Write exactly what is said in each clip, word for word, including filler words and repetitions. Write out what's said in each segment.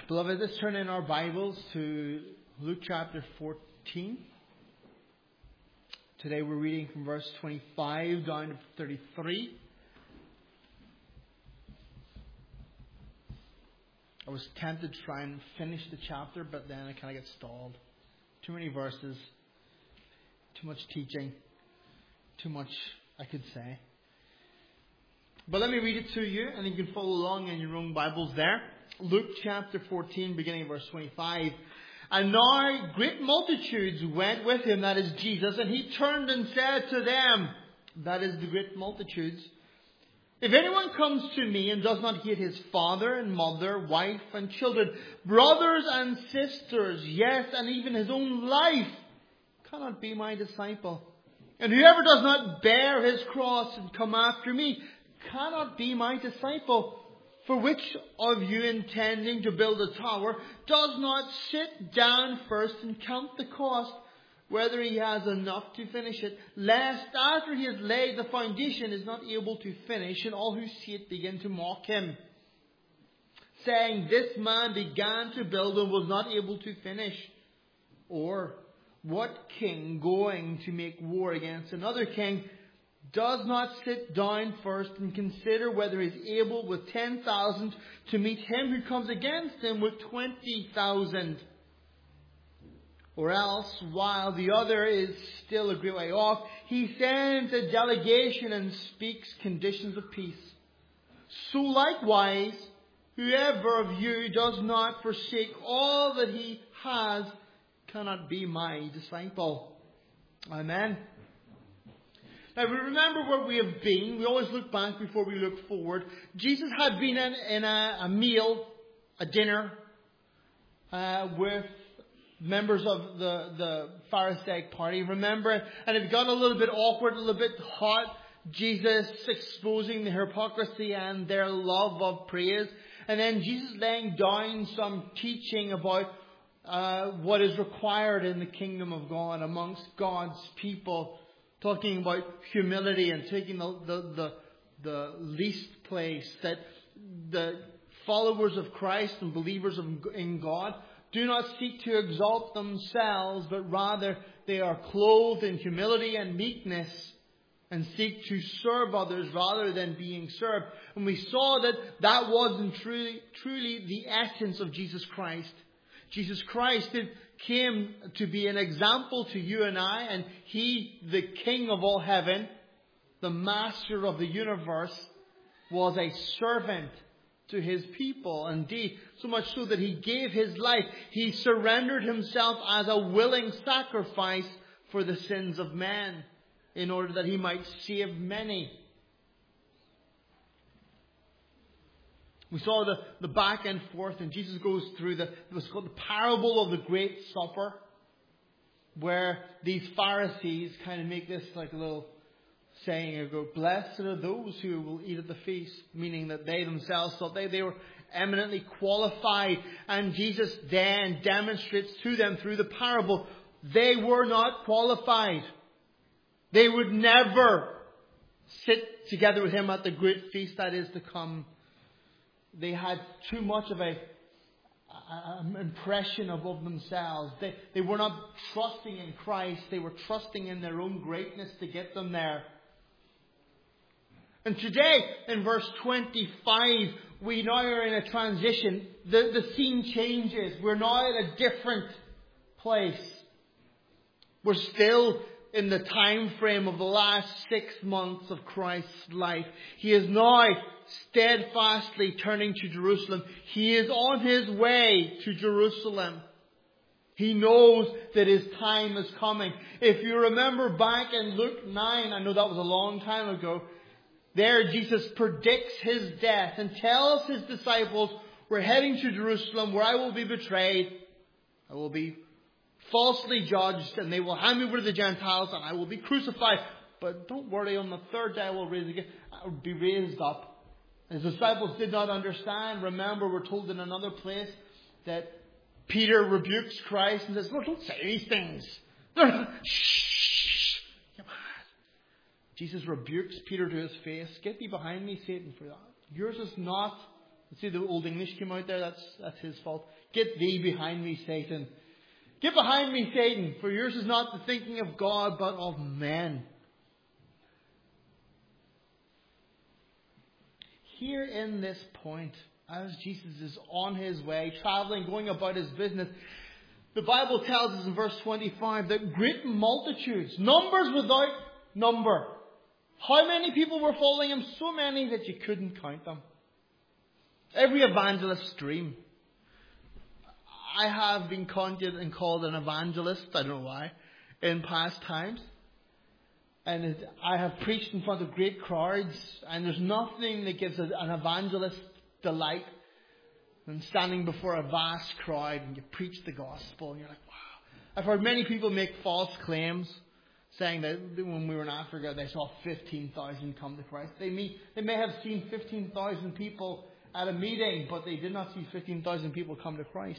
Beloved, let's turn in our Bibles to Luke chapter fourteen. Today we're reading from verse twenty-five down to thirty-three. I was tempted to try and finish the chapter, but then I kind of get stalled. Too many verses, too much teaching, too much I could say. But let me read it to you, and you can follow along in your own Bibles there. Luke chapter fourteen, beginning of verse twenty-five. And now great multitudes went with him, that is Jesus, and he turned and said to them, that is the great multitudes, if anyone comes to me and does not hate his father and mother, wife and children, brothers and sisters, yes, and even his own life, cannot be my disciple. And whoever does not bear his cross and come after me cannot be my disciple. For which of you, intending to build a tower, does not sit down first and count the cost, whether he has enough to finish it, lest after he has laid the foundation is not able to finish, and all who see it begin to mock him, saying, this man began to build and was not able to finish. Or, what king going to make war against another king does not sit down first and consider whether he is able with ten thousand to meet him who comes against him with twenty thousand? Or else, while the other is still a great way off, he sends a delegation and speaks conditions of peace. So likewise, whoever of you does not forsake all that he has cannot be my disciple. Amen. Now, we remember where we have been. We always look back before we look forward. Jesus had been in, in a, a meal, a dinner, uh, with members of the, the Pharisaic party. Remember? And it got a little bit awkward, a little bit hot. Jesus exposing the hypocrisy and their love of praise. And then Jesus laying down some teaching about uh, what is required in the kingdom of God amongst God's people. Talking about humility and taking the, the, the, the least place, that the followers of Christ and believers of, in God do not seek to exalt themselves, but rather they are clothed in humility and meekness and seek to serve others rather than being served. And we saw that that wasn't truly, truly the essence of Jesus Christ. Jesus Christ did came to be an example to you and I, and he, the King of all heaven, the Master of the universe, was a servant to his people. Indeed, so much so that he gave his life. He surrendered himself as a willing sacrifice for the sins of men, in order that he might save many. We saw the, the back and forth, and Jesus goes through the, it was called the parable of the Great Supper, where these Pharisees kind of make this like a little saying, or go, blessed are those who will eat at the feast, meaning that they themselves thought they, they were eminently qualified. And Jesus then demonstrates to them through the parable, they were not qualified. They would never sit together with him at the great feast that is to come. They had too much of a, an impression of, of themselves. They, they were not trusting in Christ. They were trusting in their own greatness to get them there. And today, in verse twenty-five, we now are in a transition. The, the scene changes. We're now at a different place. We're still in the time frame of the last six months of Christ's life. He is now steadfastly turning to Jerusalem. He is on his way to Jerusalem. He knows that his time is coming. If you remember back in Luke nine, I know that was a long time ago, there Jesus predicts his death and tells his disciples, we're heading to Jerusalem where I will be betrayed. I will be falsely judged, and they will hand me over to the Gentiles, and I will be crucified. But don't worry, on the third day I will raise again. I will be raised up. His disciples did not understand. Remember, we're told in another place that Peter rebukes Christ and says, Lord, don't say these things. Shh. Jesus rebukes Peter to his face. Get thee behind me, Satan, for that. Yours is not See the Old English came out there? That's, that's his fault. Get thee behind me, Satan. Get behind me, Satan, for yours is not the thinking of God, but of men. Here in this point, as Jesus is on his way, traveling, going about his business, the Bible tells us in verse twenty-five that great multitudes, numbers without number. How many people were following him? So many that you couldn't count them. Every evangelist dream. I have been counted and called an evangelist, I don't know why, in past times. And it, I have preached in front of great crowds, and there's nothing that gives an evangelist delight than standing before a vast crowd and you preach the gospel and you're like, wow. I've heard many people make false claims, saying that when we were in Africa they saw fifteen thousand come to Christ. They may, they may have seen fifteen thousand people at a meeting, but they did not see fifteen thousand people come to Christ.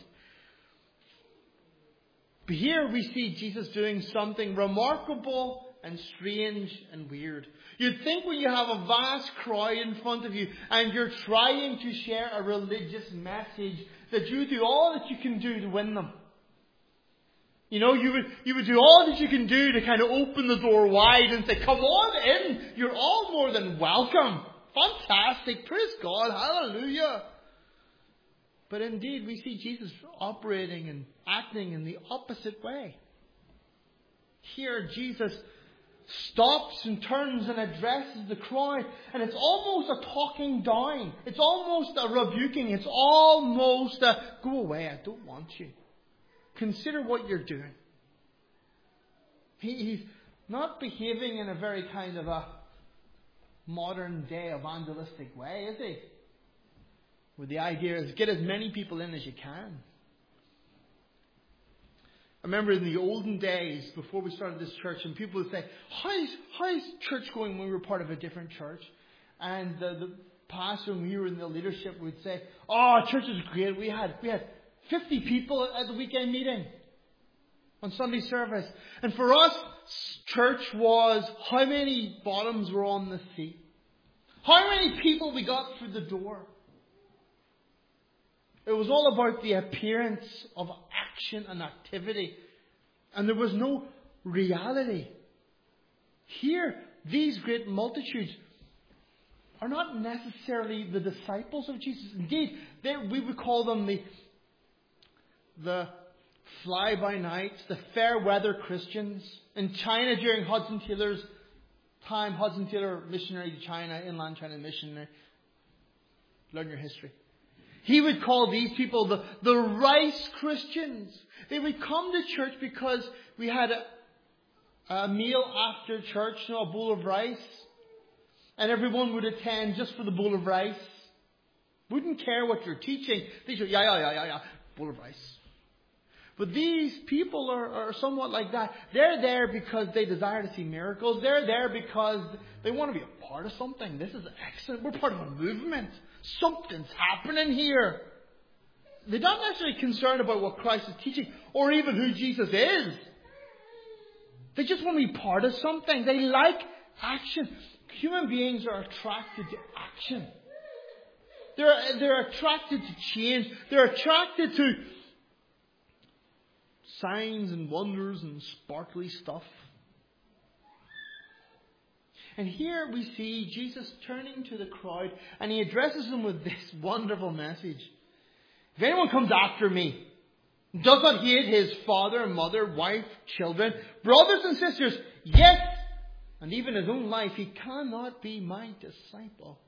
But here we see Jesus doing something remarkable and strange and weird. You'd think when you have a vast crowd in front of you and you're trying to share a religious message that you do all that you can do to win them. You know, you would, you would do all that you can do to kind of open the door wide and say, come on in. You're all more than welcome. Fantastic. Praise God. Hallelujah. But indeed, we see Jesus operating and acting in the opposite way. Here, Jesus stops and turns and addresses the crowd, and it's almost a talking down. It's almost a rebuking. It's almost a, go away, I don't want you. Consider what you're doing. He, he's not behaving in a very kind of a modern day evangelistic way, is he? Where the idea is get as many people in as you can. I remember in the olden days, before we started this church, and people would say, how's, how's church going when we were part of a different church? And the, the pastor, when we were in the leadership, would say, oh, church is great. We had, we had fifty people at the weekend meeting on Sunday service. And for us, church was how many bottoms were on the seat. How many people we got through the door. It was all about the appearance of action and activity. And there was no reality. Here, these great multitudes are not necessarily the disciples of Jesus. Indeed, we would call them the, the fly-by-nights, the fair-weather Christians. In China, during Hudson Taylor's time, Hudson Taylor, missionary to China, inland China missionary. Learn your history. He would call these people the, the rice Christians. They would come to church because we had a, a meal after church, you know, a bowl of rice. And everyone would attend just for the bowl of rice. Wouldn't care what you're teaching. They said, yeah, yeah, yeah, yeah, yeah, bowl of rice. But these people are, are somewhat like that. They're there because they desire to see miracles. They're there because they want to be a part of something. This is excellent. We're part of a movement. Something's happening here. They're not necessarily concerned about what Christ is teaching or even who Jesus is. They just want to be part of something. They like action. Human beings are attracted to action. They're, they're attracted to change. They're attracted to signs and wonders and sparkly stuff. And here we see Jesus turning to the crowd and he addresses them with this wonderful message. If anyone comes after me, does not hate his father, mother, wife, children, brothers and sisters, yes, and even his own life, he cannot be my disciple.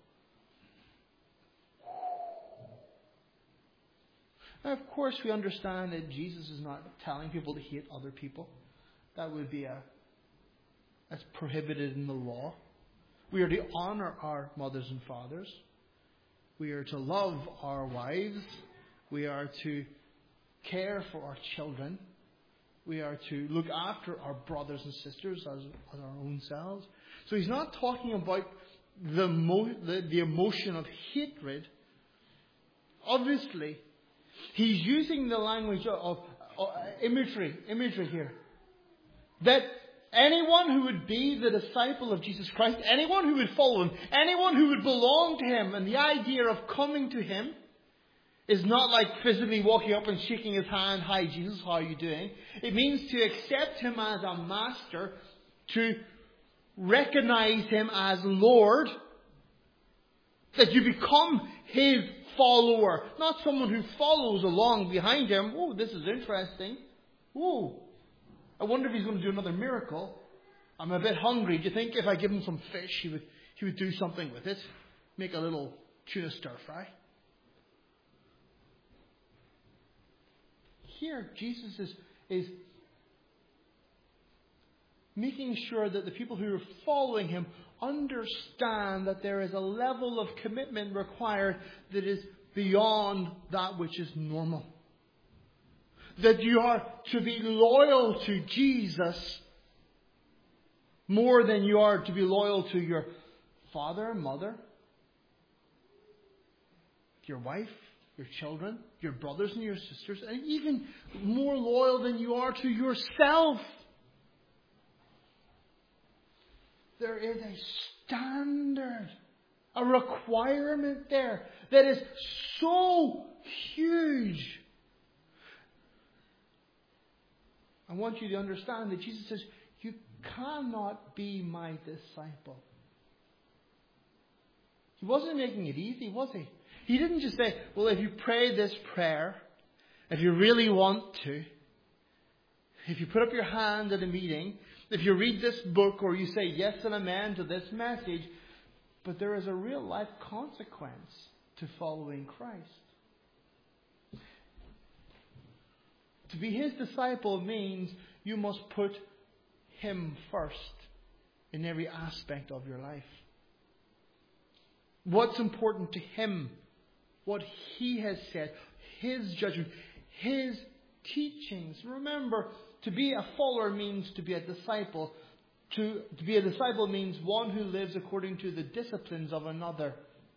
Now, of course, we understand that Jesus is not telling people to hate other people. That would be a That's prohibited in the law. We are to honor our mothers and fathers. We are to love our wives. We are to care for our children. We are to look after our brothers and sisters as, as our own selves. So he's not talking about the, mo- the, the emotion of hatred. Obviously, he's using the language of, of, of imagery, imagery here. That Anyone who would be the disciple of Jesus Christ, anyone who would follow him, anyone who would belong to him, and the idea of coming to him is not like physically walking up and shaking his hand, "Hi Jesus, how are you doing?" It means to accept him as a master, to recognize him as Lord, that you become his follower, not someone who follows along behind him. "Oh, this is interesting. Oh, I wonder if he's going to do another miracle. I'm a bit hungry. Do you think if I give him some fish, he would he would do something with it? Make a little tuna stir fry?" Here, Jesus is, is making sure that the people who are following him understand that there is a level of commitment required that is beyond that which is normal. That you are to be loyal to Jesus more than you are to be loyal to your father, mother, your wife, your children, your brothers and your sisters, and even more loyal than you are to yourself. There is a standard, a requirement there that is so huge. I want you to understand that Jesus says, you cannot be my disciple. He wasn't making it easy, was he? He didn't just say, well, if you pray this prayer, if you really want to, if you put up your hand at a meeting, if you read this book or you say yes and amen to this message, but there is a real life consequence to following Christ. To be his disciple means you must put him first in every aspect of your life. What's important to him, what he has said, his judgment, his teachings. Remember, to be a follower means to be a disciple. To, to be a disciple means one who lives according to the disciplines of another.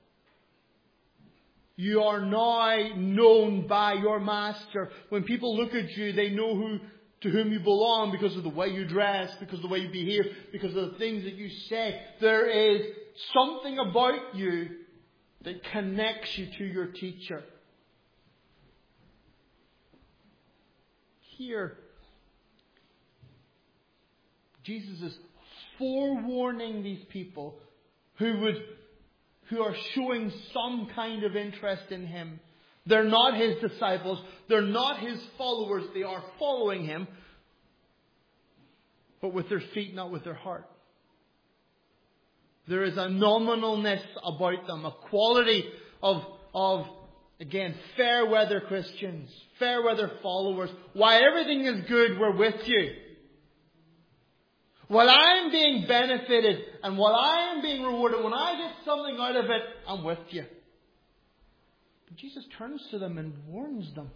You are now known by your master. When people look at you, they know who to whom you belong because of the way you dress, because of the way you behave, because of the things that you say. There is something about you that connects you to your teacher. Here, Jesus is forewarning these people who would, who are showing some kind of interest in him. They're not his disciples. They're not his followers. They are following him, but with their feet, not with their heart. There is a nominalness about them, a quality of, of again, fair weather Christians, fair weather followers. Why everything is good, we're with you. While I'm being benefited and while I am being rewarded, when I get something out of it, I'm with you. But Jesus turns to them and warns them.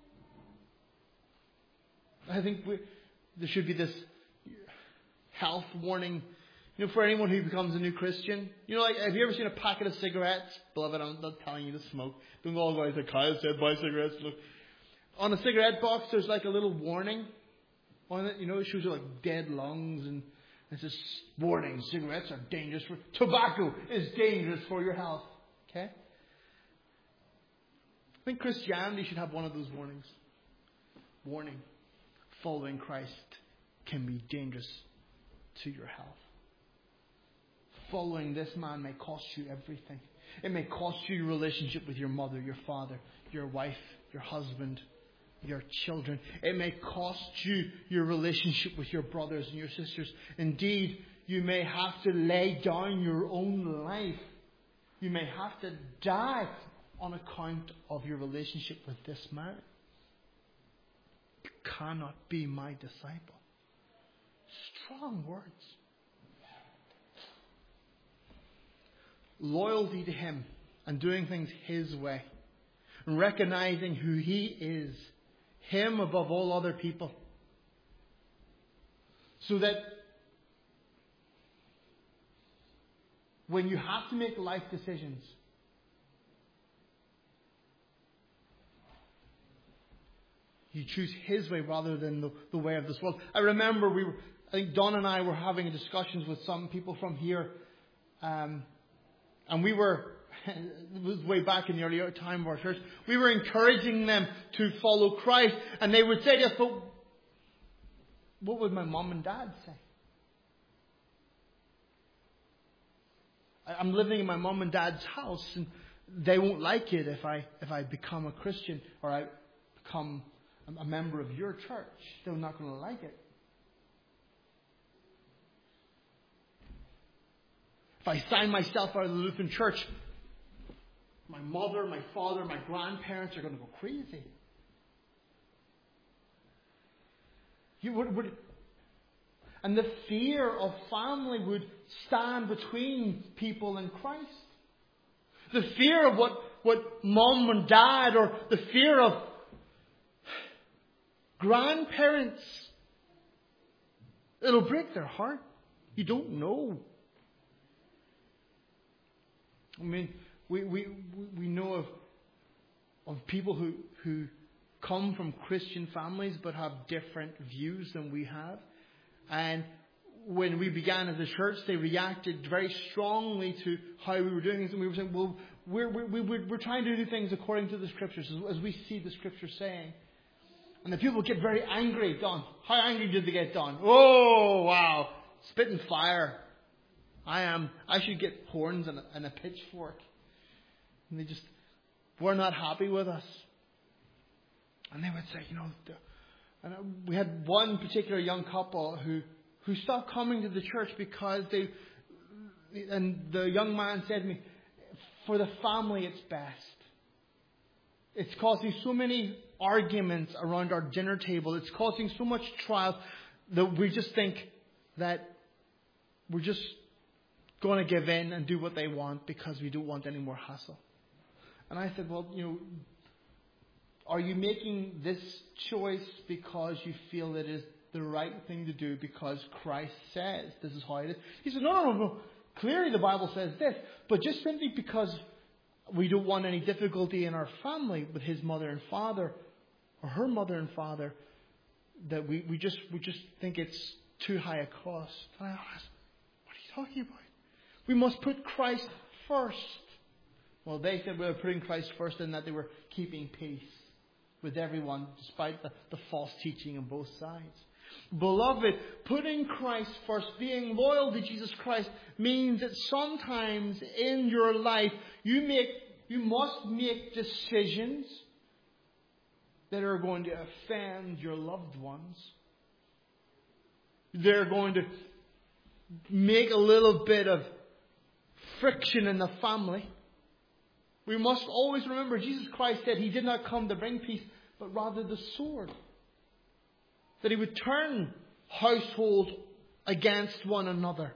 I think we, there should be this health warning, you know, for anyone who becomes a new Christian. You know, like, have you ever seen a packet of cigarettes? Beloved, I'm not telling you to smoke. Don't go all guys like Kyle said, buy cigarettes. Look, on a cigarette box, there's like a little warning on it. You know, it shows you like dead lungs, and it says, warning, cigarettes are dangerous for, tobacco is dangerous for your health. Okay? I think Christianity should have one of those warnings. Warning, following Christ can be dangerous to your health. Following this man may cost you everything. It may cost you your relationship with your mother, your father, your wife, your husband, your children. It may cost you your relationship with your brothers and your sisters. Indeed, you may have to lay down your own life. You may have to die on account of your relationship with this man. You cannot be my disciple. Strong words. Loyalty to him and doing things his way. And recognizing who he is. Him above all other people. So that when you have to make life decisions, you choose his way rather than the, the way of this world. I remember we were, I think Don and I were having discussions with some people from here. Um, and we were, it was way back in the earlier time of our church, we were encouraging them to follow Christ. And they would say to us, but what would my mom and dad say? I'm living in my mom and dad's house, and they won't like it if I if I become a Christian or I become a member of your church. They're not going to like it. If I sign myself out of the Lutheran Church, my mother, my father, my grandparents are going to go crazy. You would, would, and the fear of family would stand between people and Christ. The fear of what, what mom and dad, or the fear of grandparents. It'll break their heart. You don't know. I mean, we we, we know of of people who, who come from Christian families but have different views than we have. And when we began as a church, they reacted very strongly to how we were doing things. And we were saying, well, we're, we're, we're, we're trying to do things according to the Scriptures, as, as we see the Scriptures saying. And the people get very angry. Don, how angry did they get, Don? Oh, wow. Spit and fire. I am. I should get horns and a, and a pitchfork. And they just were not happy with us. And they would say, you know, the, and we had one particular young couple who, who stopped coming to the church because they, and the young man said to me, for the family it's best. It's causing so many arguments around our dinner table. It's causing so much trials that we just think that we're just going to give in and do what they want because we don't want any more hassle. And I said, well, you know, are you making this choice because you feel it is the right thing to do because Christ says this is how it is? He said, no, no, no. Clearly the Bible says this. But just simply because we don't want any difficulty in our family with his mother and father or her mother and father, that we, we just we just think it's too high a cost. And I asked, what are you talking about? We must put Christ first. Well, they said we were putting Christ first in that they were keeping peace with everyone despite the, the false teaching on both sides. Beloved, putting Christ first, being loyal to Jesus Christ, means that sometimes in your life you make you must make decisions that are going to offend your loved ones. They're going to make a little bit of friction in the family. We must always remember Jesus Christ said he did not come to bring peace, but rather the sword. That he would turn households against one another.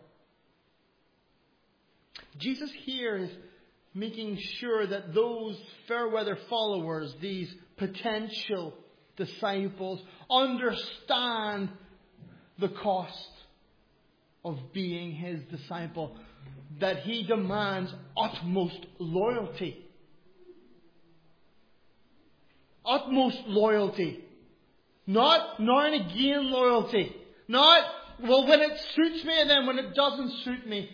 Jesus here is making sure that those fair weather followers, these potential disciples, understand the cost of being his disciple. That he demands utmost loyalty. Utmost loyalty. Not now and again loyalty. Not, well, when it suits me and then when it doesn't suit me.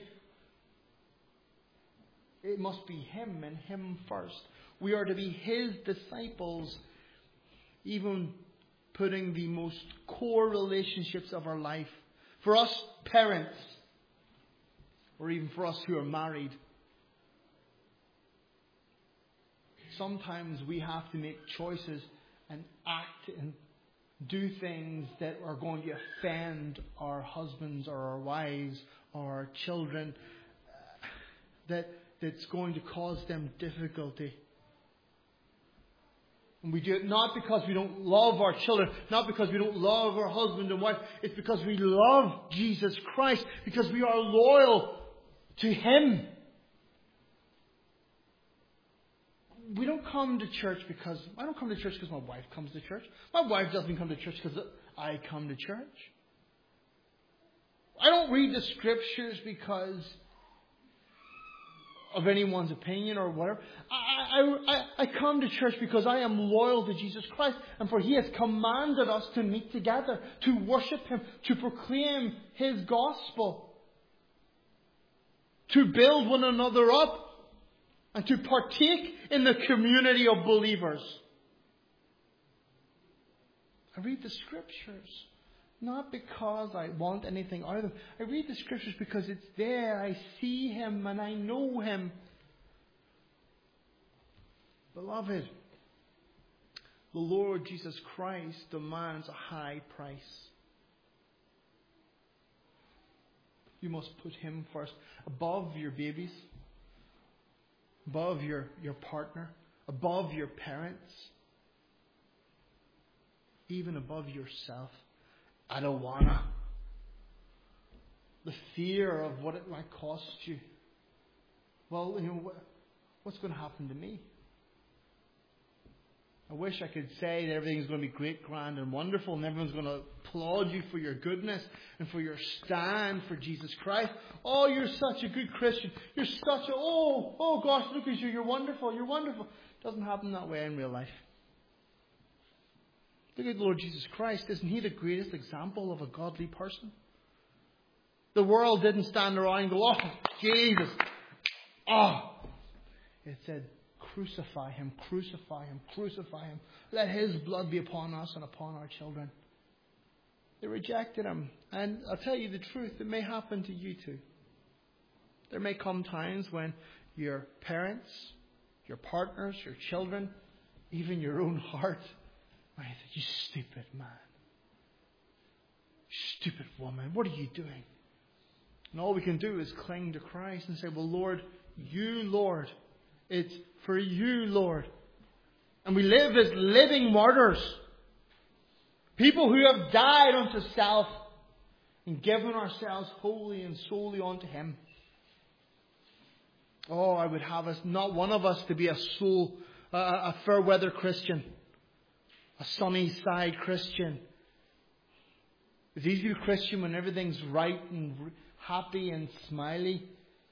It must be him and him first. We are to be his disciples, even putting the most core relationships of our life. For us parents, or even for us who are married, sometimes we have to make choices and act and do things that are going to offend our husbands or our wives or our children, that that's going to cause them difficulty. And we do it not because we don't love our children, not because we don't love our husband and wife. It's because we love Jesus Christ, because we are loyal to him. We don't come to church because, I don't come to church because my wife comes to church. My wife doesn't come to church because I come to church. I don't read the scriptures because of anyone's opinion or whatever. I, I, I, I come to church because I am loyal to Jesus Christ, and for He has commanded us to meet together, to worship Him, to proclaim His gospel, to build one another up, and to partake in the community of believers. I read the Scriptures not because I want anything out of them. I read the Scriptures because it's there. I see Him and I know Him. Beloved, the Lord Jesus Christ demands a high price. You must put Him first, above your babies, above your, your partner, above your parents, even above yourself. I don't wanna. The fear of what it might cost you. Well, you know, what, what's going to happen to me? I wish I could say that everything's going to be great, grand, and wonderful, and everyone's going to applaud you for your goodness and for your stand for Jesus Christ. Oh, you're such a good Christian. You're such a, oh, oh gosh, look at you. You're wonderful. You're wonderful. It doesn't happen that way in real life. Look at the Lord Jesus Christ. Isn't He the greatest example of a godly person? The world didn't stand around and go, oh, Jesus. Oh. It said, crucify Him, crucify Him, crucify Him. Let His blood be upon us and upon our children. They rejected Him. And I'll tell you the truth, it may happen to you too. There may come times when your parents, your partners, your children, even your own heart, I said, you stupid man. Stupid woman. What are you doing? And all we can do is cling to Christ and say, well, Lord, you, Lord. It's for you, Lord. And we live as living martyrs. People who have died unto self and given ourselves wholly and solely unto Him. Oh, I would have us, not one of us, to be a soul, uh, a fair weather Christian. A sunny side Christian. It's easy to be Christian when everything's right and happy and smiley.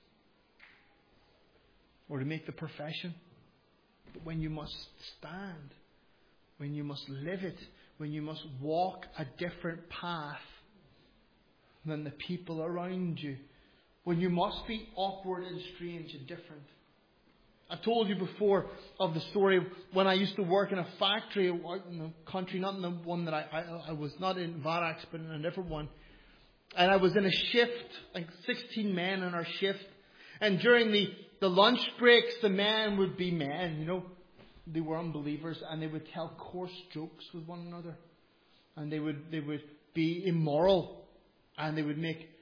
Or to make the profession. But when you must stand, when you must live it, when you must walk a different path than the people around you, when you must be awkward and strange and different. I've told you before of the story when I used to work in a factory out in the country, not in the one that I, I, I was not in Varax, but in a different one. And I was in a shift, like sixteen men in our shift. And during the, the lunch breaks, the men would be men, you know. They were unbelievers, and they would tell coarse jokes with one another. And they would they would be immoral, and they would make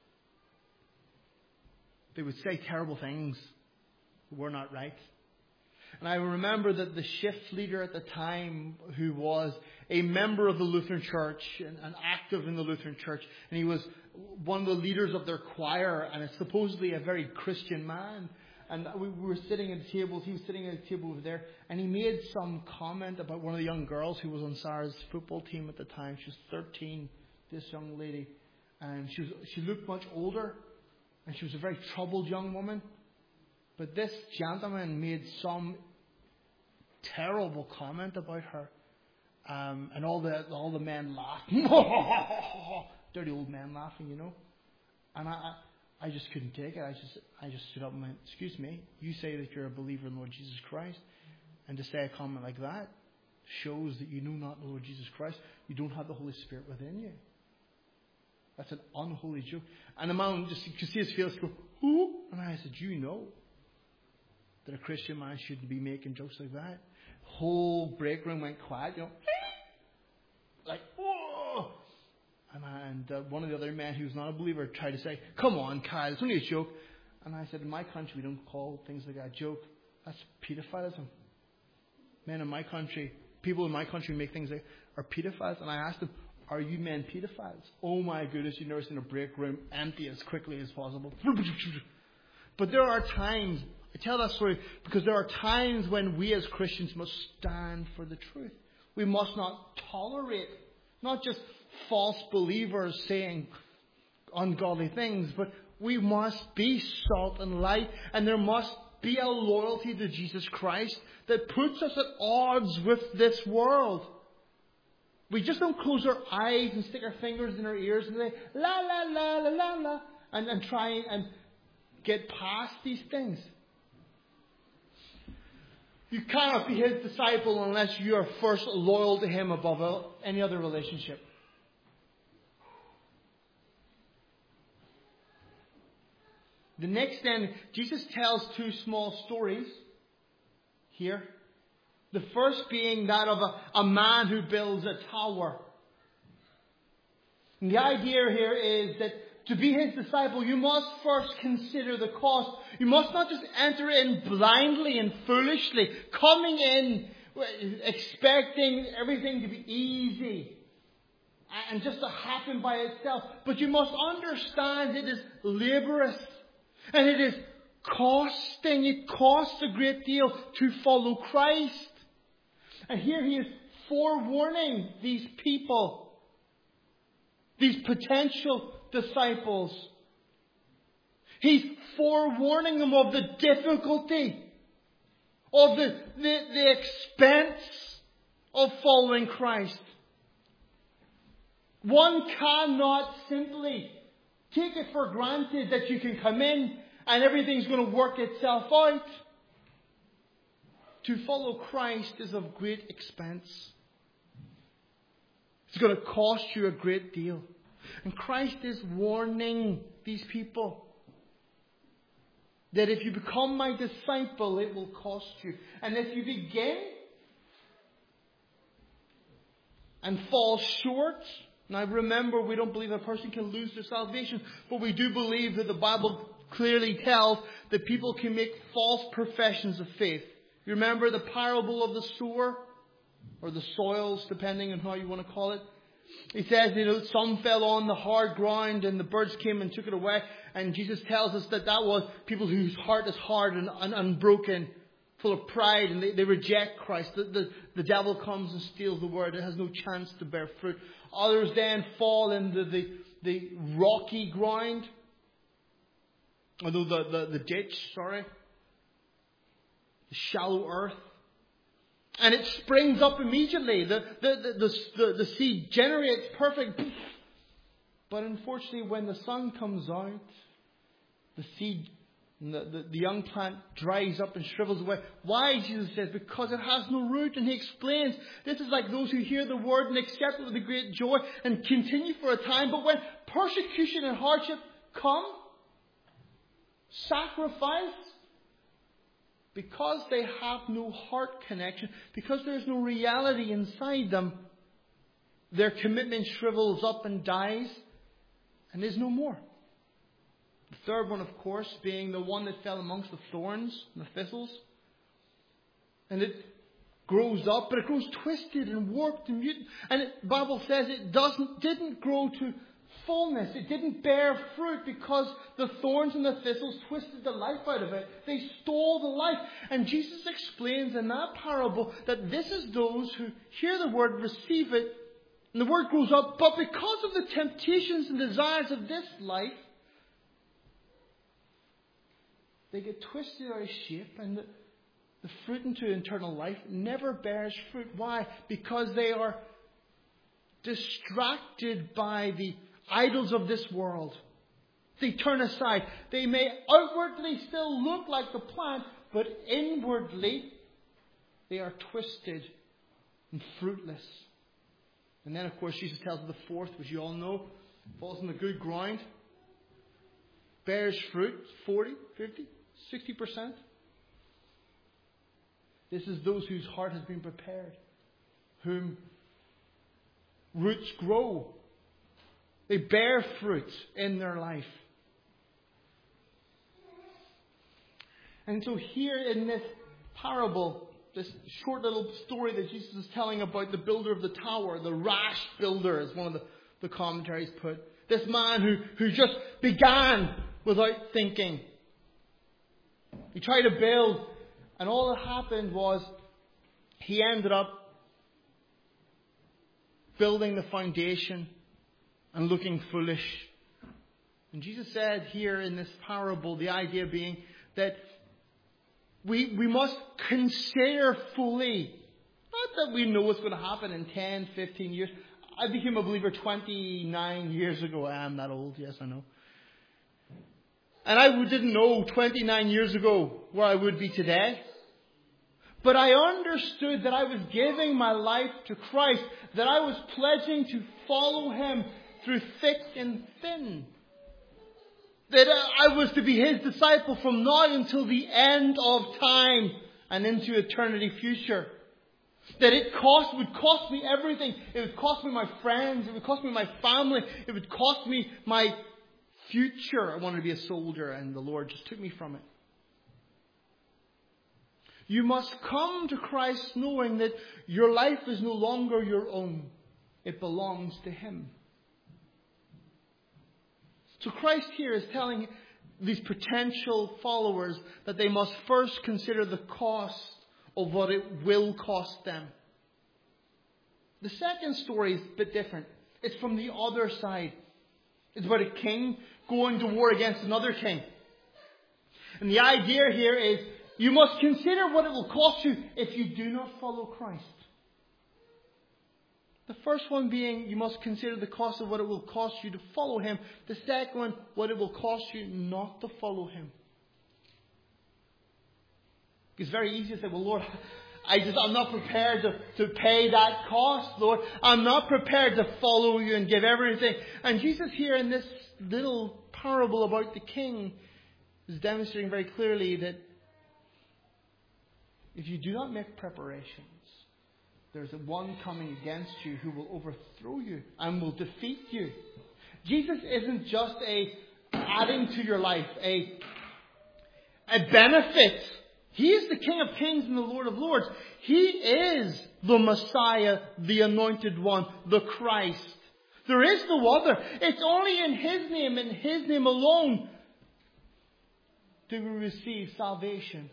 they would say terrible things that were not right. And I remember that the shift leader at the time, who was a member of the Lutheran Church and, and active in the Lutheran Church, and he was one of the leaders of their choir, and is supposedly a very Christian man. And we were sitting at tables, he was sitting at a table over there, and he made some comment about one of the young girls who was on Sarah's football team at the time. She was thirteen, this young lady, and she was, she looked much older, and she was a very troubled young woman. But this gentleman made some terrible comment about her, um, and all the all the men laughed. Dirty old men laughing, you know. And I, I, I just couldn't take it. I just, I just stood up and went, "Excuse me, you say that you're a believer in Lord Jesus Christ, and to say a comment like that shows that you know not the Lord Jesus Christ. You don't have the Holy Spirit within you. That's an unholy joke." And the man just, you could see his face go, "Who?" And I said, "You know that a Christian man shouldn't be making jokes like that." Whole break room went quiet, you know, like, whoa. And, I, and uh, one of the other men who was not a believer tried to say, "Come on, Kyle, it's only a joke." And I said, "In my country, we don't call things like that a joke. That's pedophilism. Men in my country, people in my country make things like are pedophiles." And I asked him, "Are you men pedophiles?" Oh my goodness, you've never seen a break room empty as quickly as possible. But there are times, I tell that story because there are times when we as Christians must stand for the truth. We must not tolerate not just false believers saying ungodly things, but we must be salt and light, and there must be a loyalty to Jesus Christ that puts us at odds with this world. We just don't close our eyes and stick our fingers in our ears and say, la, la, la, la, la, la, and, and try and get past these things. You cannot be His disciple unless you are first loyal to Him above any other relationship. The next then, Jesus tells two small stories here. The first being that of a, a man who builds a tower. And the idea here is that to be His disciple, you must first consider the cost. You must not just enter in blindly and foolishly, coming in expecting everything to be easy and just to happen by itself. But you must understand it is laborious and it is costing. It costs a great deal to follow Christ. And here He is forewarning these people, these potential disciples. He's forewarning them of the difficulty, of the, the, the expense of following Christ. One cannot simply take it for granted that you can come in and everything's going to work itself out. To follow Christ is of great expense. It's going to cost you a great deal. And Christ is warning these people that if you become my disciple, it will cost you. And if you begin and fall short, now remember, we don't believe a person can lose their salvation, but we do believe that the Bible clearly tells that people can make false professions of faith. You remember the parable of the sower, or the soils, depending on how you want to call it. He says, you know, some fell on the hard ground and the birds came and took it away. And Jesus tells us that that was people whose heart is hard and, and unbroken, full of pride, and they, they reject Christ. The, the, the devil comes and steals the word. It has no chance to bear fruit. Others then fall into the, the rocky ground, although the, the, the ditch, sorry, the shallow earth. And it springs up immediately. The, the, the, the, the seed generates perfect. But unfortunately, when the sun comes out, the seed, the, the, the young plant dries up and shrivels away. Why? Jesus says, because it has no root. And He explains, this is like those who hear the word and accept it with a great joy and continue for a time. But when persecution and hardship come, sacrifice, because they have no heart connection, because there's no reality inside them, their commitment shrivels up and dies and is no more. The third one, of course, being the one that fell amongst the thorns and the thistles. And it grows up, but it grows twisted and warped and mutant. And it, the Bible says it doesn't, didn't grow to fullness. It didn't bear fruit because the thorns and the thistles twisted the life out of it. They stole the life. And Jesus explains in that parable that this is those who hear the word, receive it, and the word grows up. But because of the temptations and desires of this life, they get twisted out of shape, and the, the fruit into eternal life never bears fruit. Why? Because they are distracted by the idols of this world. They turn aside. They may outwardly still look like the plant, but inwardly they are twisted and fruitless. And then, of course, Jesus tells us the fourth, which you all know, falls on the good ground, bears fruit, forty, fifty, sixty percent. This is those whose heart has been prepared, whom roots grow. They bear fruit in their life. And so here in this parable, this short little story that Jesus is telling about the builder of the tower, the rash builder, as one of the, the commentaries put. This man who, who just began without thinking. He tried to build, and all that happened was he ended up building the foundation and looking foolish And Jesus said here in this parable, the idea being that we, we must consider fully, not that we know what's going to happen in ten, fifteen years. I became a believer twenty-nine years ago. I am that old, yes, I know. And I didn't know twenty-nine years ago where I would be today. But I understood that I was giving my life to Christ, that I was pledging to follow Him through thick and thin. That I was to be His disciple from now until the end of time and into eternity future. That it cost would cost me everything. It would cost me my friends. It would cost me my family. It would cost me my future. I wanted to be a soldier, and the Lord just took me from it. You must come to Christ knowing that your life is no longer your own. It belongs to Him. So Christ here is telling these potential followers that they must first consider the cost of what it will cost them. The second story is a bit different. It's from the other side. It's about a king going to war against another king. And the idea here is you must consider what it will cost you if you do not follow Christ. The first one being you must consider the cost of what it will cost you to follow Him. The second one, what it will cost you not to follow Him. It's very easy to say, well, Lord, I just, I'm not prepared to, to pay that cost, Lord. I'm not prepared to follow you and give everything. And Jesus here in this little parable about the king is demonstrating very clearly that if you do not make preparations, there's a one coming against you who will overthrow you and will defeat you. Jesus isn't just a adding to your life, a, a benefit. He is the King of Kings and the Lord of Lords. He is the Messiah, the Anointed One, the Christ. There is no other. It's only in His name, in His name alone, do we receive salvation.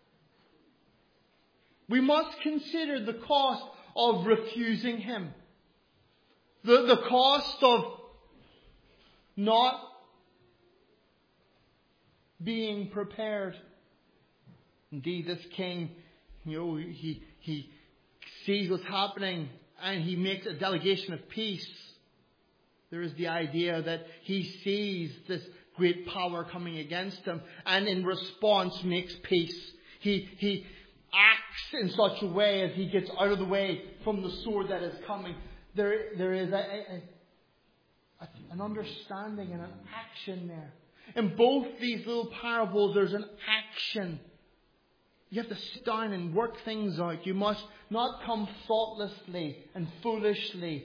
We must consider the cost of refusing Him. The, the cost of not being prepared. Indeed, this king, you know, he, he sees what's happening and he makes a delegation of peace. There is the idea that he sees this great power coming against him and in response makes peace. He, he acts in such a way as he gets out of the way from the sword that is coming. There, there is a, a, a, an understanding and an action there. In both these little parables, there's an action. You have to sit down and work things out. You must not come thoughtlessly and foolishly,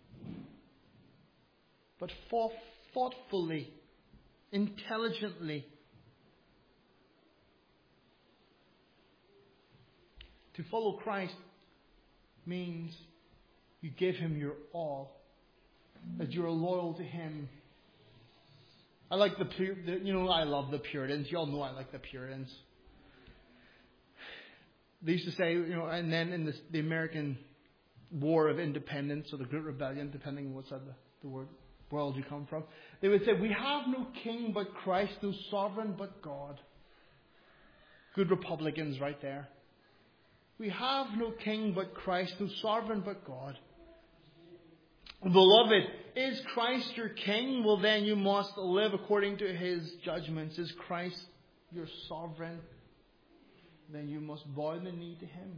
but thoughtfully, intelligently. To follow Christ means you give Him your all, that you're loyal to Him. I like the, the you know, I love the Puritans. You all know I like the Puritans. They used to say, you know, and then in this, the American War of Independence, or the Great Rebellion, depending on what side of the, the word, world you come from, they would say, we have no king but Christ, no sovereign but God. Good Republicans right there. We have no king but Christ, no sovereign but God. Beloved, is Christ your king? Well, then you must live according to His judgments. Is Christ your sovereign? Then you must bow the knee to Him.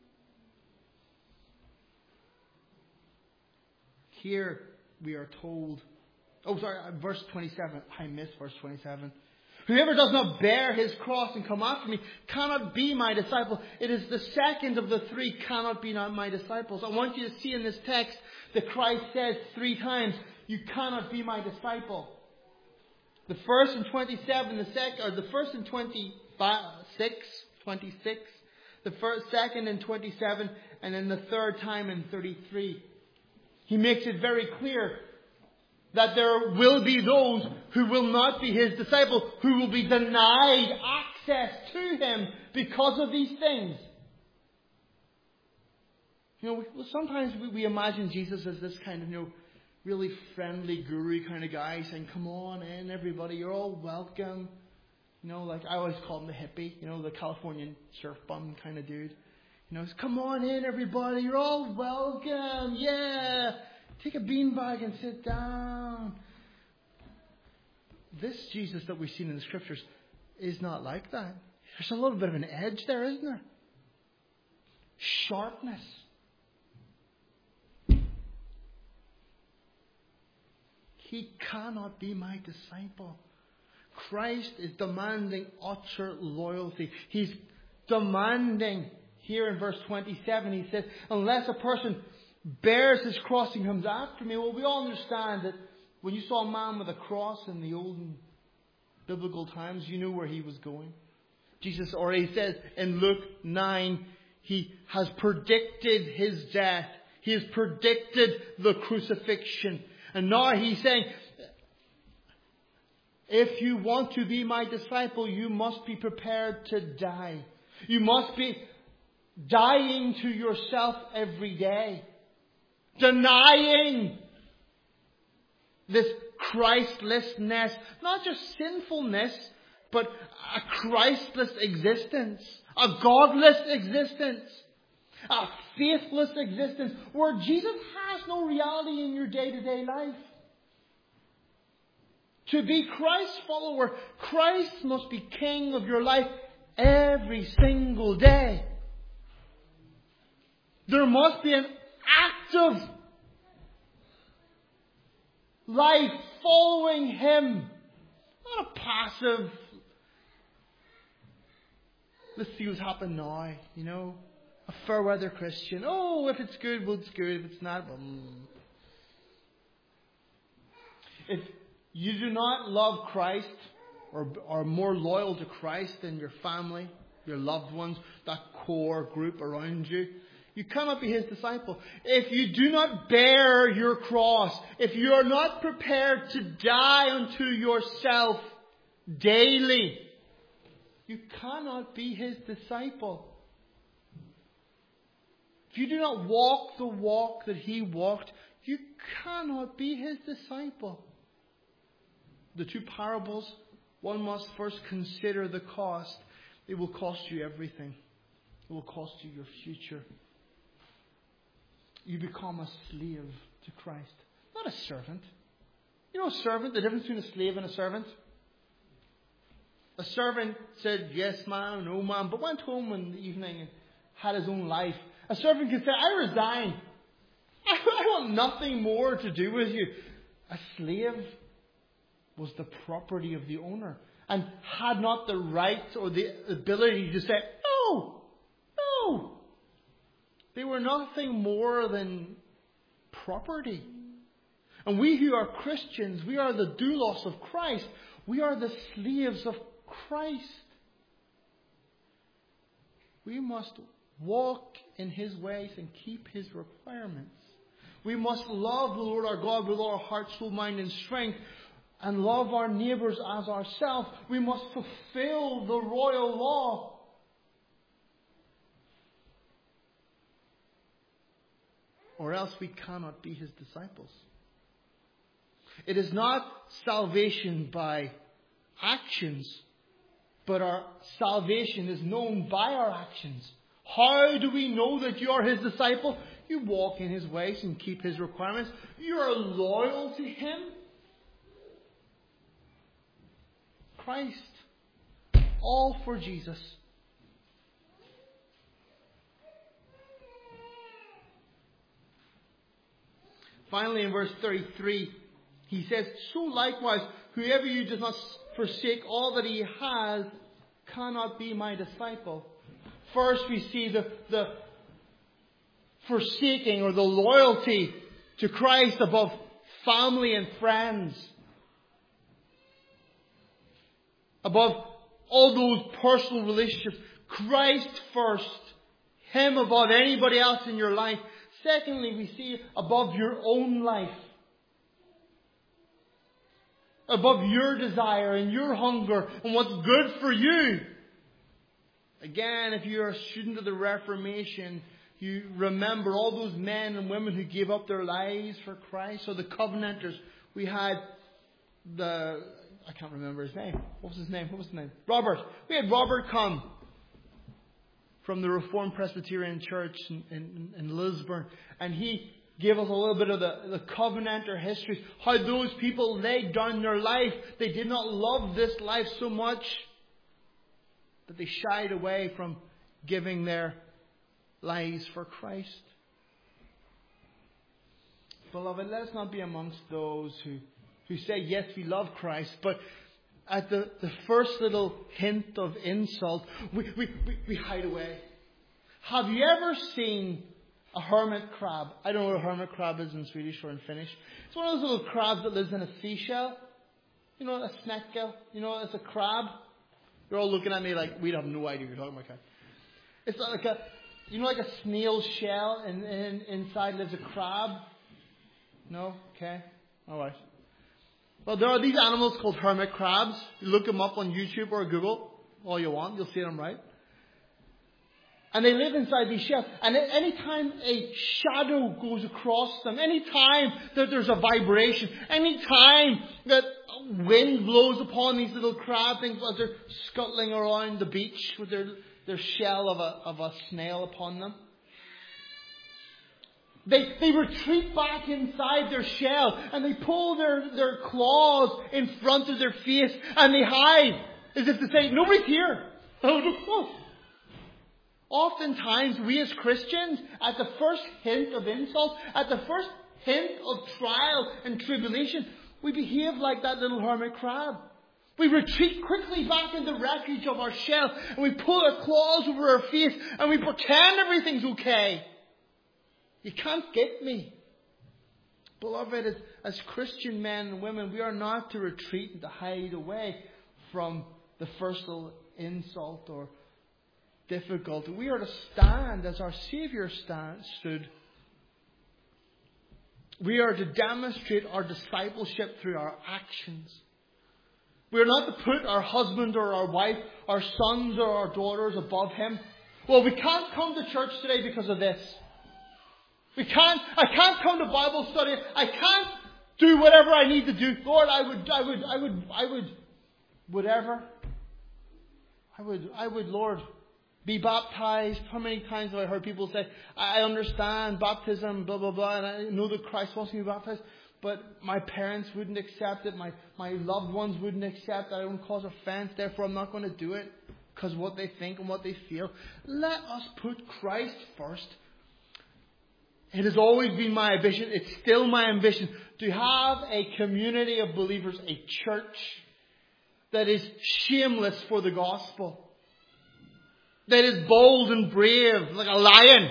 Here we are told, oh sorry, verse twenty-seven. I missed verse twenty-seven. Whoever does not bear his cross and come after me cannot be my disciple. It is the second of the three cannot be not my disciples. I want you to see in this text that Christ says three times, you cannot be my disciple. The first in twenty-seven, the second, or the first in twenty-six, twenty-six, the first, second in twenty-seven, and then the third time in thirty-three. He makes it very clear that there will be those who will not be His disciples, who will be denied access to Him because of these things. You know, we, sometimes we, we imagine Jesus as this kind of, you know, really friendly guru kind of guy saying, come on in, everybody, you're all welcome. You know, like I always call him the hippie, you know, the Californian surf bum kind of dude. You know, come on in, everybody, you're all welcome. Yeah, take a beanbag and sit down. This Jesus that we've seen in the scriptures is not like that. There's a little bit of an edge there, isn't there? Sharpness. He cannot be my disciple. Christ is demanding utter loyalty. He's demanding, here in verse twenty-seven, he says, unless a person bears his cross and comes after me. Well, we all understand that when you saw a man with a cross in the old biblical times, you knew where he was going. Jesus already says in Luke nine, he has predicted his death. He has predicted the crucifixion. And now he's saying, if you want to be my disciple, you must be prepared to die. You must be dying to yourself every day. Denying this Christlessness. Not just sinfulness, but a Christless existence. A godless existence. A faithless existence. Where Jesus has no reality in your day-to-day life. To be Christ's follower, Christ must be king of your life every single day. There must be an active life following Him. Not a passive, let's see what's happened now, you know. A fair weather Christian. Oh, if it's good, well, it's good. If it's not, well, mm. If you do not love Christ, or are more loyal to Christ than your family, your loved ones, that core group around you, you cannot be His disciple. If you do not bear your cross, if you are not prepared to die unto yourself daily, you cannot be His disciple. If you do not walk the walk that He walked, you cannot be His disciple. The two parables, one must first consider the cost. It will cost you everything. It will cost you your future. You become a slave to Christ, not a servant. You know a servant, the difference between a slave and a servant? A servant said, yes ma'am, no ma'am, but went home in the evening and had his own life. A servant could say, I resign. I, I want nothing more to do with you. A slave was the property of the owner and had not the right or the ability to say, no, no. They were nothing more than property. And we who are Christians, we are the doulos of Christ. We are the slaves of Christ. We must walk in His ways and keep His requirements. We must love the Lord our God with all our heart, soul, mind and strength, and love our neighbours as ourselves. We must fulfill the royal law. Or else we cannot be His disciples. It is not salvation by actions, but our salvation is known by our actions. How do we know that you are His disciple? You walk in His ways and keep His requirements. You are loyal to Him. Christ. All for Jesus. Finally, in verse thirty-three, he says, so likewise, whoever you does not forsake all that he has cannot be my disciple. First, we see the, the forsaking or the loyalty to Christ above family and friends. Above all those personal relationships. Christ first. Him above anybody else in your life. Secondly, we see above your own life. Above your desire and your hunger and what's good for you. Again, if you're a student of the Reformation, you remember all those men and women who gave up their lives for Christ. So the Covenanters, we had the, I can't remember his name. What was his name? What was his name? Robert. We had Robert come from the Reformed Presbyterian Church in, in, in Lisburn. And he gave us a little bit of the, the Covenanter history. How those people laid down their life. They did not love this life so much that they shied away from giving their lives for Christ. Beloved, let's not be amongst those who, who say, yes, we love Christ, but at the, the first little hint of insult, we, we, we, we hide away. Have you ever seen a hermit crab? I don't know what a hermit crab is in Swedish or in Finnish. It's one of those little crabs that lives in a seashell. You know, a snäcka. You know, it's a crab. You're all looking at me like, we have no idea what you're talking about. It's like a, you know, like a snail shell, and, and inside lives a crab. No? Okay. All right. Well, there are these animals called hermit crabs. You look them up on YouTube or Google, all you want. You'll see them, right? And they live inside these shells. And any time a shadow goes across them, any time that there's a vibration, any time that wind blows upon these little crab things as they're scuttling around the beach with their, their shell of a, of a snail upon them, They, they retreat back inside their shell and they pull their, their claws in front of their face and they hide as if to say, nobody's here. Oftentimes we as Christians, at the first hint of insult, at the first hint of trial and tribulation, we behave like that little hermit crab. We retreat quickly back in the refuge of our shell and we pull our claws over our face and we pretend everything's okay. You can't get me. Beloved, as, as Christian men and women, we are not to retreat and to hide away from the first little insult or difficulty. We are to stand as our Savior stand, stood. We are to demonstrate our discipleship through our actions. We are not to put our husband or our wife, our sons or our daughters above Him. Well, we can't come to church today because of this. We can't, I can't come to Bible study. I can't do whatever I need to do. Lord, I would, I would, I would, I would, whatever. I would, I would, Lord, be baptized. How many times have I heard people say, I understand baptism, blah, blah, blah, and I know that Christ wants me to be baptized, but my parents wouldn't accept it. My, my loved ones wouldn't accept it. I don't cause offense. Therefore, I'm not going to do it because of what they think and what they feel. Let us put Christ first. It has always been my ambition, it's still my ambition, to have a community of believers, a church that is shameless for the gospel. That is bold and brave, like a lion.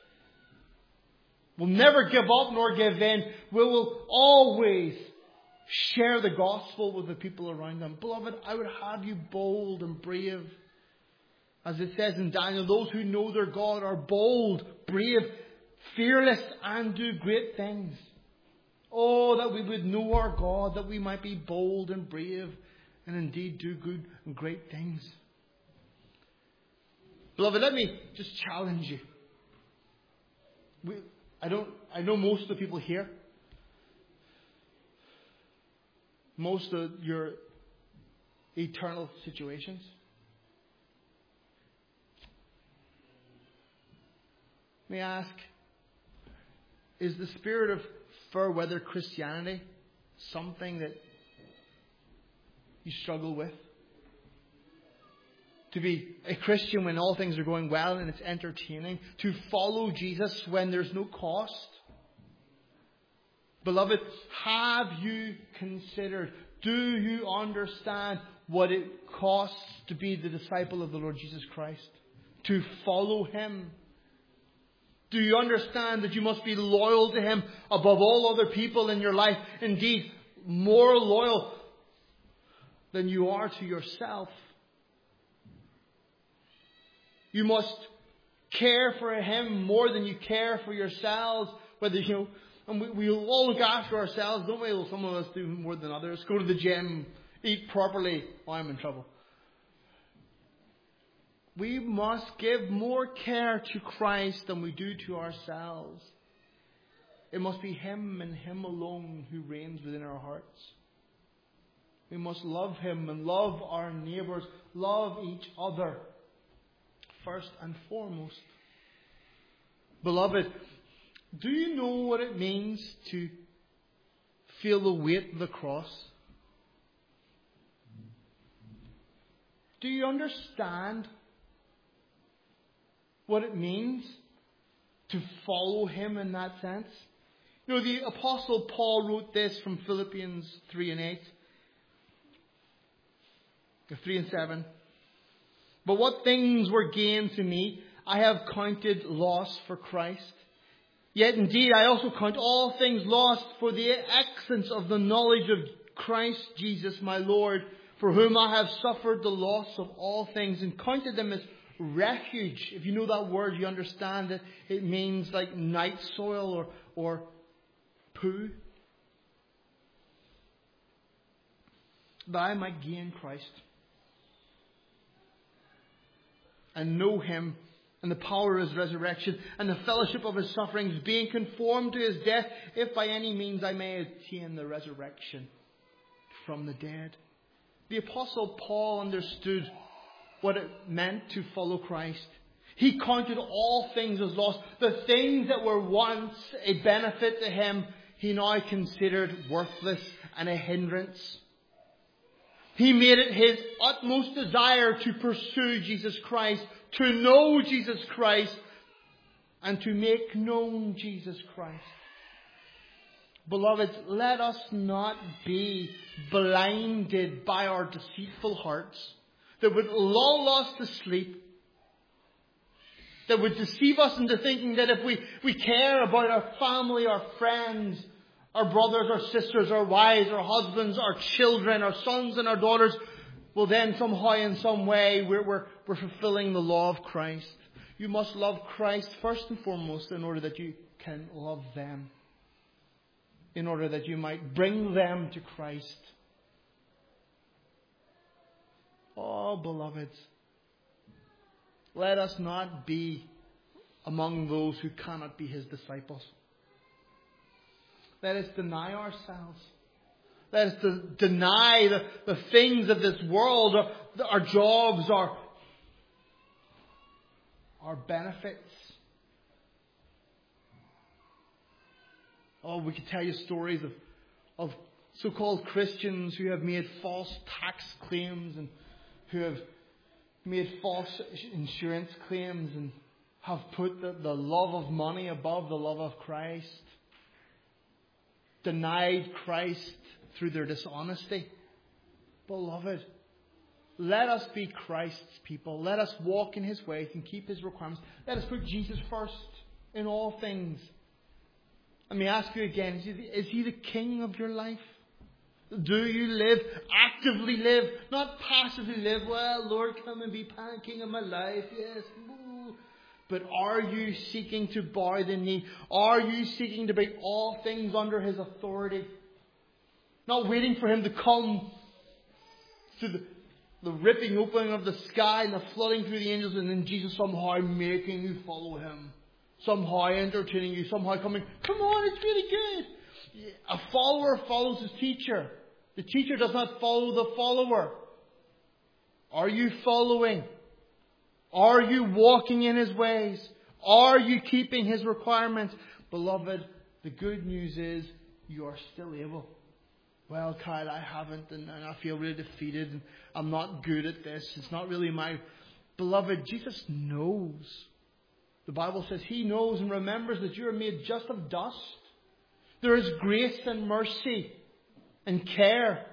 Will never give up nor give in. We will always share the gospel with the people around them. Beloved, I would have you bold and brave. As it says in Daniel, those who know their God are bold, brave, fearless, and do great things. Oh, that we would know our God, that we might be bold and brave, and indeed do good and great things. Beloved, let me just challenge you. We, I don't. I know most of the people here, most of your eternal situations. May I ask, is the spirit of fair weather Christianity something that you struggle with? To be a Christian when all things are going well and it's entertaining. To follow Jesus when there's no cost. Beloved, have you considered, do you understand what it costs to be the disciple of the Lord Jesus Christ? To follow Him? Do you understand that you must be loyal to Him above all other people in your life? Indeed, more loyal than you are to yourself. You must care for Him more than you care for yourselves. Whether you know, and we, we all look after ourselves, don't we? Well, some of us do more than others. Go to the gym, eat properly. Oh, I'm in trouble. We must give more care to Christ than we do to ourselves. It must be Him and Him alone who reigns within our hearts. We must love Him and love our neighbours, love each other first and foremost. Beloved, do you know what it means to feel the weight of the cross? Do you understand what it means to follow Him in that sense? You know, the Apostle Paul wrote this from Philippians three and eight. three and seven. But what things were gain to me, I have counted loss for Christ. Yet indeed I also count all things lost for the excellence of the knowledge of Christ Jesus my Lord, for whom I have suffered the loss of all things and counted them as refuge. If you know that word, you understand that it means like night soil or, or poo. That I might gain Christ and know Him and the power of His resurrection and the fellowship of His sufferings, being conformed to His death, if by any means I may attain the resurrection from the dead. The Apostle Paul understood what it meant to follow Christ. He counted all things as lost. The things that were once a benefit to him, he now considered worthless and a hindrance. He made it his utmost desire to pursue Jesus Christ, to know Jesus Christ, and to make known Jesus Christ. Beloved, let us not be blinded by our deceitful hearts that would lull us to sleep, that would deceive us into thinking that if we, we care about our family, our friends, our brothers, our sisters, our wives, our husbands, our children, our sons and our daughters, well then somehow in some way we're, we're, we're fulfilling the law of Christ. You must love Christ first and foremost in order that you can love them. In order that you might bring them to Christ. Oh, beloveds, let us not be among those who cannot be His disciples. Let us deny ourselves. Let us de- deny the, the things of this world, our, our jobs, our, our benefits. Oh, we could tell you stories of, of so-called Christians who have made false tax claims and who have made false insurance claims and have put the, the love of money above the love of Christ. Denied Christ through their dishonesty. Beloved, let us be Christ's people. Let us walk in His ways and keep His requirements. Let us put Jesus first in all things. Let me ask you again, is he, is he the King of your life? Do you live, actively live, not passively live, well, Lord, come and be King of my life, yes. Ooh. But are you seeking to bow the knee? Are you seeking to bring all things under His authority? Not waiting for Him to come to the, the ripping opening of the sky and the flooding through the angels and then Jesus somehow making you follow Him. Somehow entertaining you, somehow coming, come on, it's really good. A follower follows his teacher. The teacher does not follow the follower. Are you following? Are you walking in His ways? Are you keeping His requirements? Beloved, the good news is you are still able. Well, Kyle, I haven't and, and I feel really defeated and I'm not good at this. It's not really my... Beloved, Jesus knows. The Bible says He knows and remembers that you are made just of dust. There is grace and mercy and care.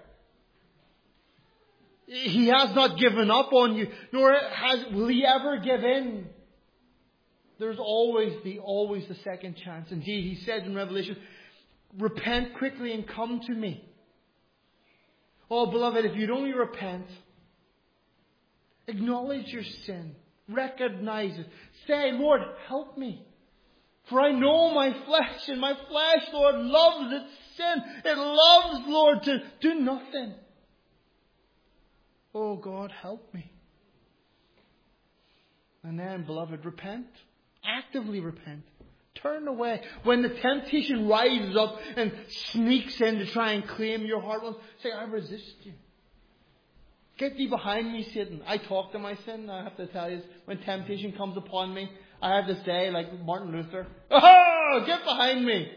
He has not given up on you, nor has, will He ever give in. There's always the always the second chance. Indeed, He said in Revelation, repent quickly and come to me. Oh, beloved, if you'd only repent, acknowledge your sin. Recognize it. Say, Lord, help me. For I know my flesh, and my flesh, Lord, loves its sin. It loves, Lord, to do nothing. Oh, God, help me. And then, beloved, repent. Actively repent. Turn away. When the temptation rises up and sneaks in to try and claim your heart, well, say, I resist you. Get thee behind me, Satan. I talk to my sin. I have to tell you, when temptation comes upon me, I have to say, like Martin Luther, oh, get behind me.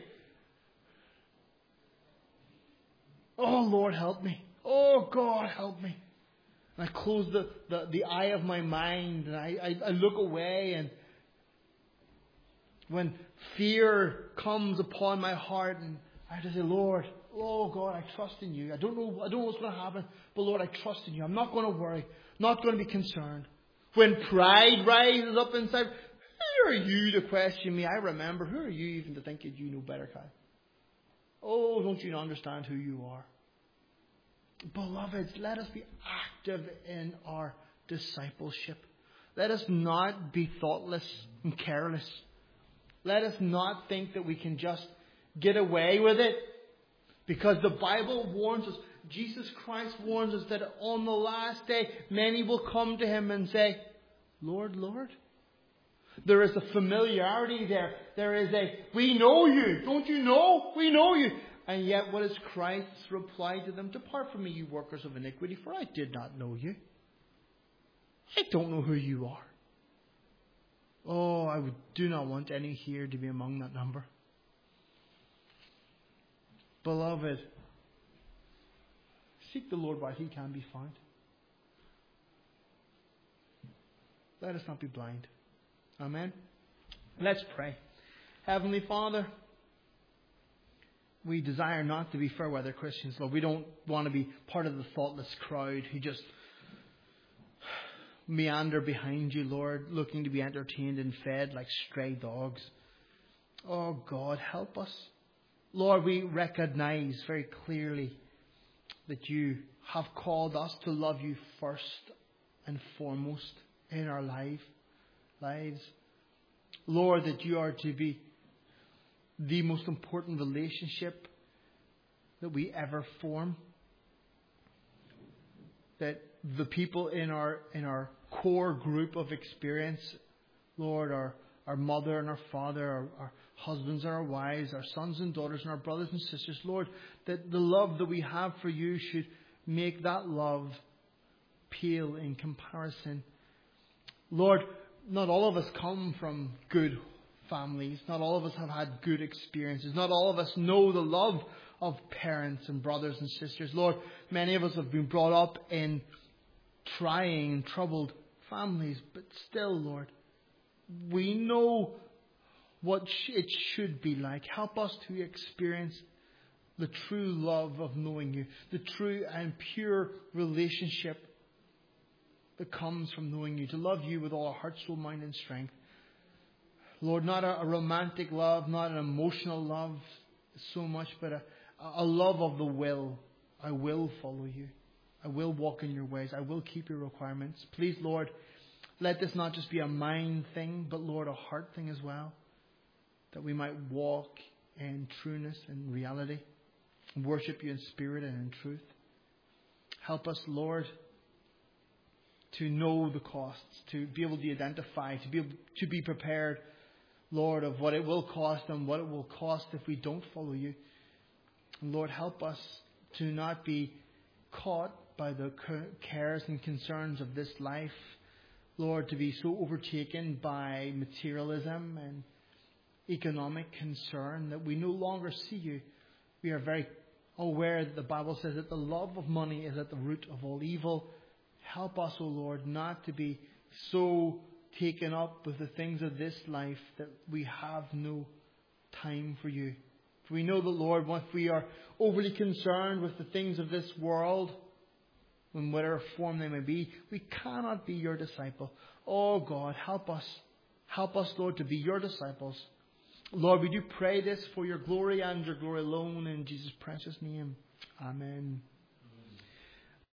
Oh, Lord, help me. Oh, God, help me. And I close the, the, the eye of my mind, and I, I, I look away, and when fear comes upon my heart, and I have to say, Lord, oh God, I trust in you. I don't know, I don't know what's going to happen, but Lord, I trust in you. I'm not going to worry, not going to be concerned. When pride rises up inside, who are you to question me? I remember, who are you even to think that you know better, Kai? Oh, don't you understand who you are? Beloveds, let us be active in our discipleship. Let us not be thoughtless and careless. Let us not think that we can just get away with it. Because the Bible warns us, Jesus Christ warns us that on the last day, many will come to Him and say, Lord, Lord. There is a familiarity there. There is a, we know you. Don't you know? We know you. And yet what is Christ's reply to them? Depart from me, you workers of iniquity, for I did not know you. I don't know who you are. Oh, I would, do not want any here to be among that number. Beloved, seek the Lord while He can be found. Let us not be blind. Amen. Let's pray. Heavenly Father, we desire not to be fair weather Christians, Lord. We don't want to be part of the thoughtless crowd who just meander behind you, Lord, looking to be entertained and fed like stray dogs. Oh God, help us. Lord, we recognize very clearly that you have called us to love you first and foremost in our life, lives. Lord, that you are to be the most important relationship that we ever form. That the people in our in our core group of experience, Lord, our, our mother and our father, our, our husbands and our wives, our sons and daughters and our brothers and sisters, Lord, that the love that we have for you should make that love pale in comparison. Lord, not all of us come from good families. Not all of us have had good experiences. Not all of us know the love of parents and brothers and sisters. Lord, many of us have been brought up in trying and troubled families. But still, Lord, we know what it should be like. Help us to experience the true love of knowing you. The true and pure relationship that comes from knowing you. To love you with all our heart, soul, mind and strength. Lord, not a, a romantic love, not an emotional love so much, but a, a love of the will. I will follow you. I will walk in your ways. I will keep your requirements. Please, Lord, let this not just be a mind thing, but Lord, a heart thing as well. That we might walk in trueness and reality. And worship you in spirit and in truth. Help us, Lord, to know the costs, to be able to identify, to be able to be prepared, Lord, of what it will cost and what it will cost if we don't follow you. And Lord, help us to not be caught by the cares and concerns of this life. Lord, to be so overtaken by materialism and economic concern that we no longer see you. We are very aware that the Bible says that the love of money is at the root of all evil. Help us, O Lord, not to be so taken up with the things of this life that we have no time for you. For we know that, Lord, if we are overly concerned with the things of this world, in whatever form they may be, we cannot be your disciple. Oh God, help us. Help us, Lord, to be your disciples. Lord, we do pray this for your glory and your glory alone in Jesus' precious name. Amen.